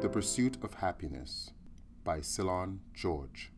The Pursuit of Happiness by Ceylon George.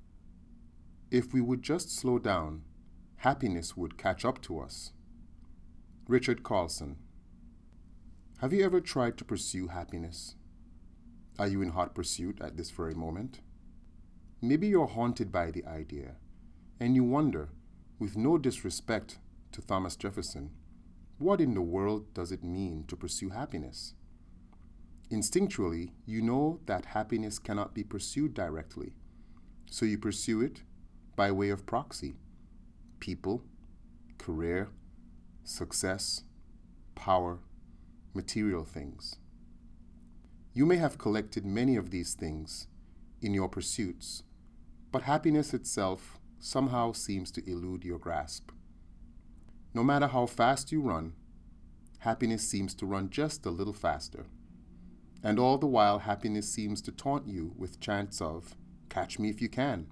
If we would just slow down, happiness would catch up to us. Richard Carlson. Have you ever tried to pursue happiness? Are you in hot pursuit at this very moment? Maybe you're haunted by the idea, and you wonder, with no disrespect to Thomas Jefferson, what in the world does it mean to pursue happiness? Instinctually, you know that happiness cannot be pursued directly, so you pursue it by way of proxy. People, career, success, power, material things. You may have collected many of these things in your pursuits, but happiness itself somehow seems to elude your grasp. No matter how fast you run, happiness seems to run just a little faster. And all the while, happiness seems to taunt you with chants of, "Catch me if you can."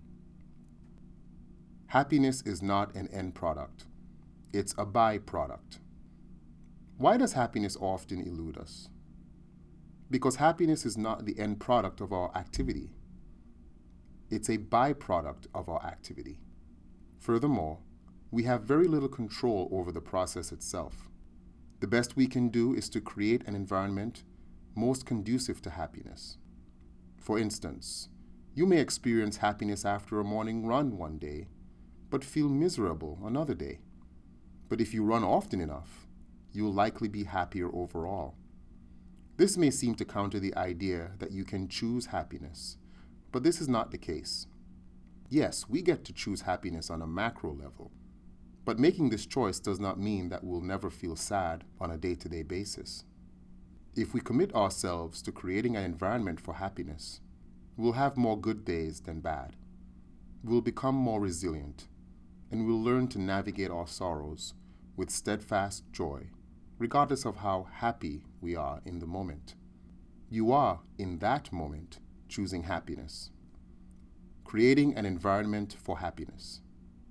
Happiness is not an end product. It's a byproduct. Why does happiness often elude us? Because happiness is not the end product of our activity. It's a byproduct of our activity. Furthermore, we have very little control over the process itself. The best we can do is to create an environment most conducive to happiness. For instance, you may experience happiness after a morning run one day, but feel miserable another day. But if you run often enough, you will likely be happier overall. This may seem to counter the idea that you can choose happiness, but this is not the case. Yes, we get to choose happiness on a macro level, but making this choice does not mean that we'll never feel sad on a day-to-day basis. If we commit ourselves to creating an environment for happiness, we'll have more good days than bad. We'll become more resilient, and we'll learn to navigate our sorrows with steadfast joy, regardless of how happy we are in the moment. You are, in that moment, choosing happiness. Creating an environment for happiness.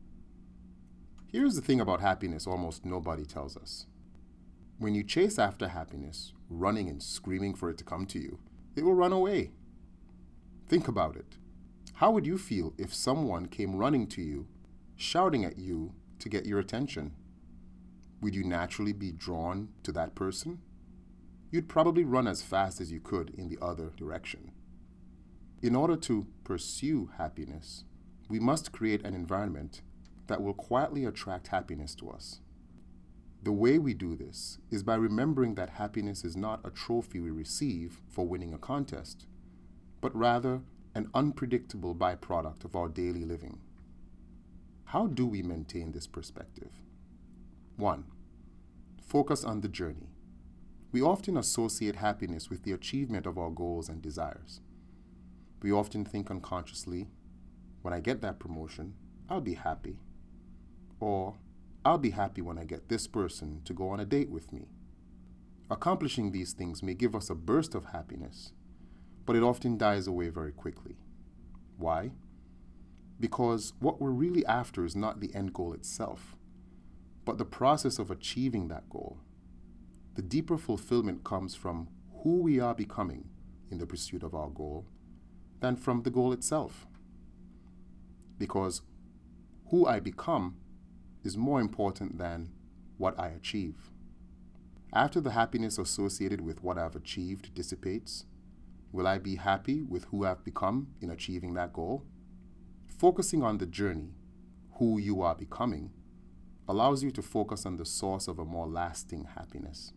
Here's the thing about happiness almost nobody tells us. When you chase after happiness, running and screaming for it to come to you, it will run away. Think about it. How would you feel if someone came running to you, shouting at you to get your attention? Would you naturally be drawn to that person? You'd probably run as fast as you could in the other direction. In order to pursue happiness, we must create an environment that will quietly attract happiness to us. The way we do this is by remembering that happiness is not a trophy we receive for winning a contest, but rather an unpredictable byproduct of our daily living. How do we maintain this perspective? 1. Focus on the journey. We often associate happiness with the achievement of our goals and desires. We often think unconsciously, when I get that promotion, I'll be happy. Or, I'll be happy when I get this person to go on a date with me. Accomplishing these things may give us a burst of happiness, but it often dies away very quickly. Why? Because what we're really after is not the end goal itself, but the process of achieving that goal. The deeper fulfillment comes from who we are becoming in the pursuit of our goal than from the goal itself. Because who I become is more important than what I achieve. After the happiness associated with what I've achieved dissipates, will I be happy with who I've become in achieving that goal? Focusing on the journey, who you are becoming, allows you to focus on the source of a more lasting happiness.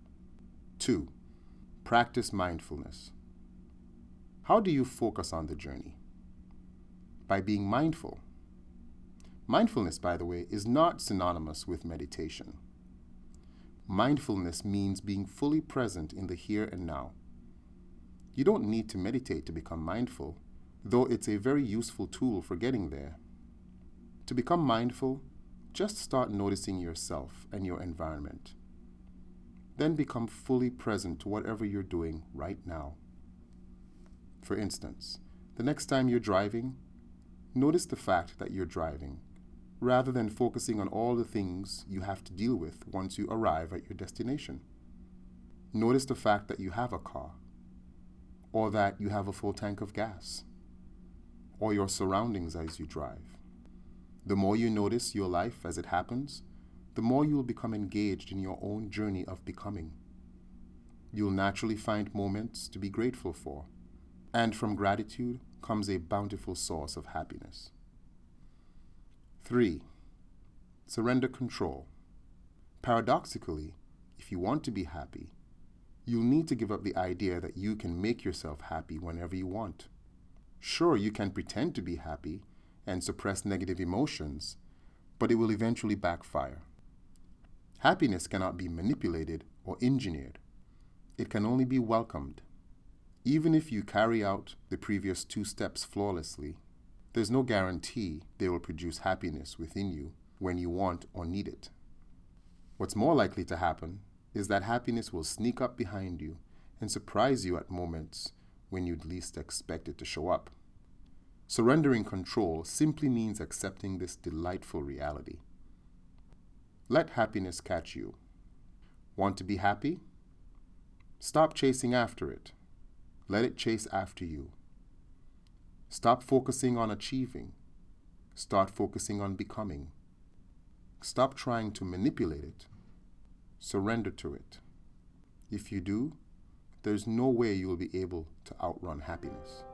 2. Practice mindfulness. How do you focus on the journey? By being mindful. Mindfulness, by the way, is not synonymous with meditation. Mindfulness means being fully present in the here and now. You don't need to meditate to become mindful, though it's a very useful tool for getting there. To become mindful, just start noticing yourself and your environment. Then become fully present to whatever you're doing right now. For instance, the next time you're driving, notice the fact that you're driving, rather than focusing on all the things you have to deal with once you arrive at your destination. Notice the fact that you have a car. or that you have a full tank of gas, or your surroundings as you drive. The more you notice your life as it happens, the more you'll become engaged in your own journey of becoming. You'll naturally find moments to be grateful for, and from gratitude comes a bountiful source of happiness. 3. Surrender control. Paradoxically, if you want to be happy, you'll need to give up the idea that you can make yourself happy whenever you want. Sure, you can pretend to be happy and suppress negative emotions, but it will eventually backfire. Happiness cannot be manipulated or engineered. It can only be welcomed. Even if you carry out the previous 2 steps flawlessly, there's no guarantee they will produce happiness within you when you want or need it. What's more likely to happen is that happiness will sneak up behind you and surprise you at moments when you'd least expect it to show up. Surrendering control simply means accepting this delightful reality. Let happiness catch you. Want to be happy? Stop chasing after it. Let it chase after you. Stop focusing on achieving. Start focusing on becoming. Stop trying to manipulate it. Surrender to it. If you do, there's no way you'll be able to outrun happiness.